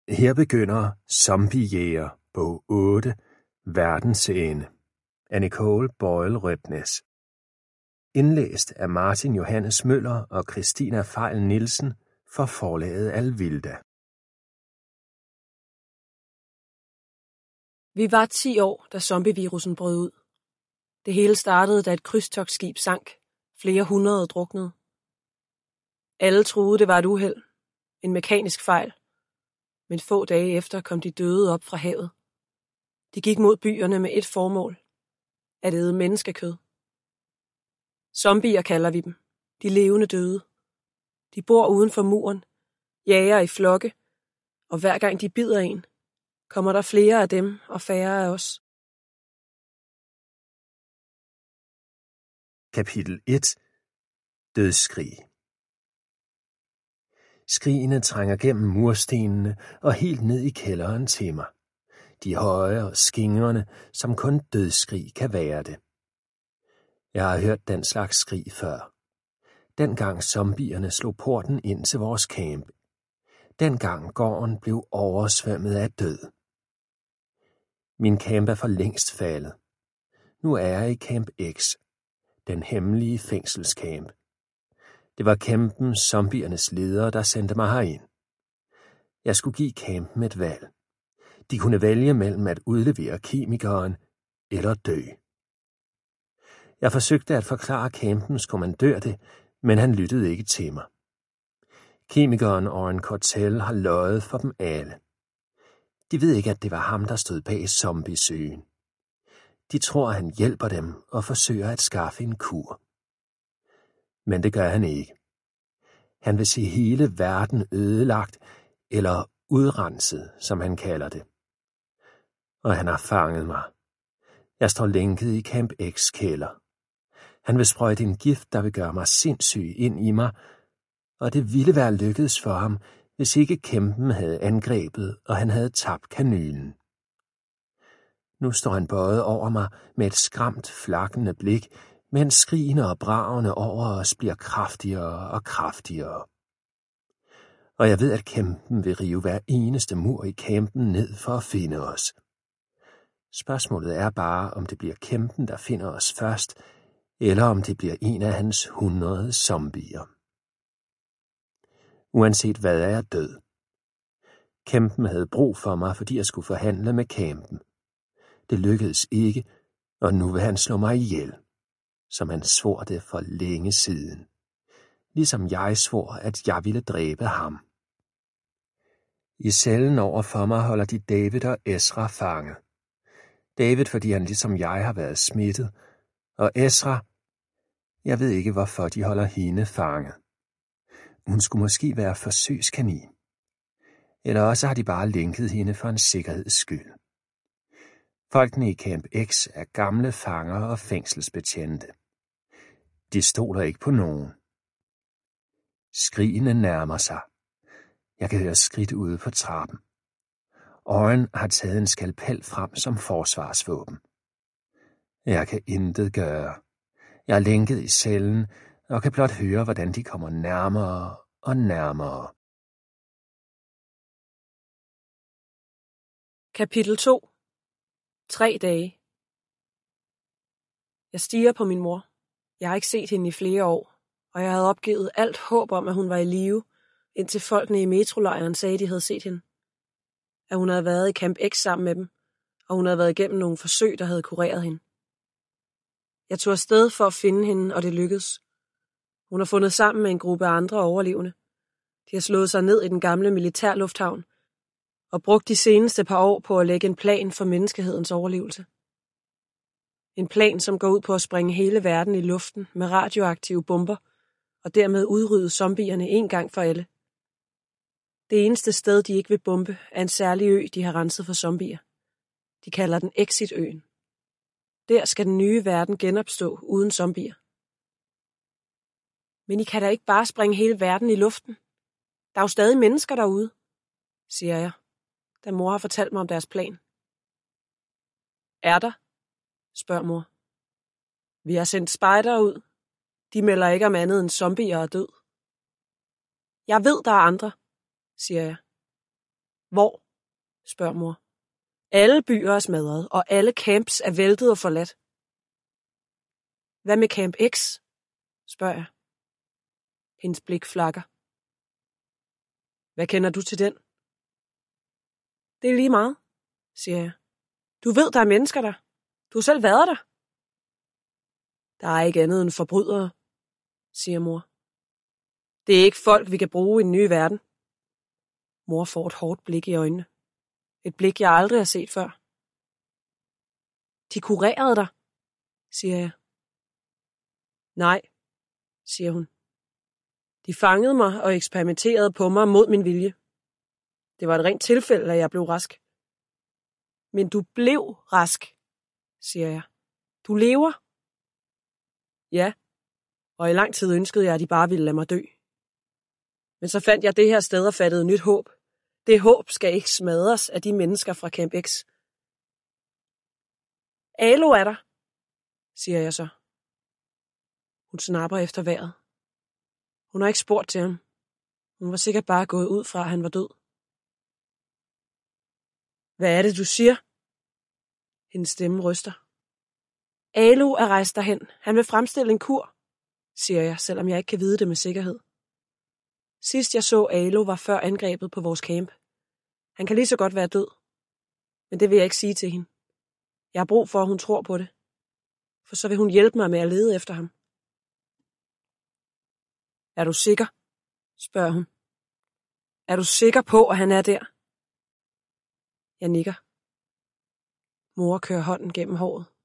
Her begynder Zombiejæger, bog 8, Verdens ende, af Nicole Boyle Røbnes. Indlæst af Martin Johannes Møller og Christina Fejl Nielsen for forlaget Alvilda. Vi var 10 år, da zombievirusen brød ud. Det hele startede, da et krydstogtskib sank. Flere hundrede druknede. Alle troede, det var et uheld. En mekanisk fejl. Men få dage efter kom de døde op fra havet. De gik mod byerne med et formål. At æde menneskekød. Zombier kalder vi dem. De levende døde. De bor uden for muren. Jager i flokke. Og hver gang de bider en, kommer der flere af dem og færre af os. Kapitel 1. Dødsskrig. Skrigene trænger gennem murstenene og helt ned i kælderen til mig. De høje og skingrende, som kun dødsskrig kan være det. Jeg har hørt den slags skrig før. Dengang zombierne slog porten ind til vores camp. Dengang gården blev oversvømmet af død. Min camp er for længst faldet. Nu er jeg i Camp X, den hemmelige fængselscamp. Det var campen zombiernes leder, der sendte mig herind. Jeg skulle give campen et valg. De kunne vælge mellem at udlevere kemikeren eller dø. Jeg forsøgte at forklare campens kommandør det, men han lyttede ikke til mig. Kemikeren Oren Cortell har løjet for dem alle. De ved ikke, at det var ham, der stod bag zombiesygen. De tror, han hjælper dem og forsøger at skaffe en kur. Men det gør han ikke. Han vil se hele verden ødelagt, eller udrenset, som han kalder det. Og han har fanget mig. Jeg står lænket i Camp X kælder. Han vil sprøjte en gift, der vil gøre mig sindssyg ind i mig, og det ville være lykkedes for ham, hvis ikke kæmpen havde angrebet, og han havde tabt kanylen. Nu står han bøjet over mig med et skræmt, flakkende blik, mens skrigene og bragene over os bliver kraftigere og kraftigere. Og jeg ved, at kæmpen vil rive hver eneste mur i campen ned for at finde os. Spørgsmålet er bare, om det bliver kæmpen, der finder os først, eller om det bliver en af hans 100 zombier. Uanset hvad er jeg død. Kæmpen havde brug for mig, fordi jeg skulle forhandle med campen. Det lykkedes ikke, og nu vil han slå mig ihjel, som han svor det for længe siden. Ligesom jeg svor, at jeg ville dræbe ham. I cellen over for mig holder de David og Ezra fanget. David, fordi han ligesom jeg har været smittet, og Ezra, jeg ved ikke, hvorfor de holder hende fanget. Hun skulle måske være forsøgskanin. Eller også har de bare lænket hende for en sikkerheds skyld. Folkene i Camp X er gamle fanger og fængselsbetjente. De stoler ikke på nogen. Skrigene nærmer sig. Jeg kan høre skridt ude på trappen. Oren har taget en skalpel frem som forsvarsvåben. Jeg kan intet gøre. Jeg er lænket i cellen og kan blot høre, hvordan de kommer nærmere og nærmere. Kapitel 2. 3 dage. Jeg stirrer på min mor. Jeg har ikke set hende i flere år, og jeg havde opgivet alt håb om, at hun var i live, indtil folkene i metrolejren sagde, at de havde set hende. At hun havde været i Camp X sammen med dem, og hun havde været igennem nogle forsøg, der havde kureret hende. Jeg tog afsted for at finde hende, og det lykkedes. Hun har fundet sammen med en gruppe andre overlevende. De har slået sig ned i den gamle militærlufthavn og brugt de seneste par år på at lægge en plan for menneskehedens overlevelse. En plan, som går ud på at springe hele verden i luften med radioaktive bomber og dermed udrydde zombierne en gang for alle. Det eneste sted, de ikke vil bombe, er en særlig ø, de har renset for zombier. De kalder den Exit-øen. Der skal den nye verden genopstå uden zombier. Men I kan da ikke bare springe hele verden i luften. Der er jo stadig mennesker derude, siger jeg, da mor har fortalt mig om deres plan. Er der? Spørger mor. Vi har sendt spejdere ud. De melder ikke om andet end zombier og død. Jeg ved, der er andre, siger jeg. Hvor? Spørger mor. Alle byer er smadret, og alle camps er væltet og forladt. Hvad med Camp X? Spørger jeg. Hendes blik flakker. Hvad kender du til den? Det er lige meget, siger jeg. Du ved, der er mennesker der. Du har selv været der. Der er ikke andet end forbrydere, siger mor. Det er ikke folk, vi kan bruge i den nye verden. Mor får et hårdt blik i øjnene. Et blik, jeg aldrig har set før. De kurerede dig, siger jeg. Nej, siger hun. De fangede mig og eksperimenterede på mig mod min vilje. Det var et rent tilfælde, at jeg blev rask. Men du blev rask, siger jeg. Du lever. Ja, og i lang tid ønskede jeg, at de bare ville lade mig dø. Men så fandt jeg det her sted og fattede nyt håb. Det håb skal ikke smadres af de mennesker fra Camp X. Alo er der, siger jeg så. Hun snapper efter vejret. Hun har ikke spurgt til ham. Hun var sikkert bare gået ud fra, at han var død. Hvad er det, du siger? Hendes stemme ryster. Alo er rejst derhen. Han vil fremstille en kur, siger jeg, selvom jeg ikke kan vide det med sikkerhed. Sidst jeg så Alo var før angrebet på vores camp. Han kan lige så godt være død. Men det vil jeg ikke sige til hende. Jeg har brug for, at hun tror på det. For så vil hun hjælpe mig med at lede efter ham. Er du sikker? Spørger hun. Er du sikker på, at han er der? Jeg nikker. Mor kører hånden gennem håret.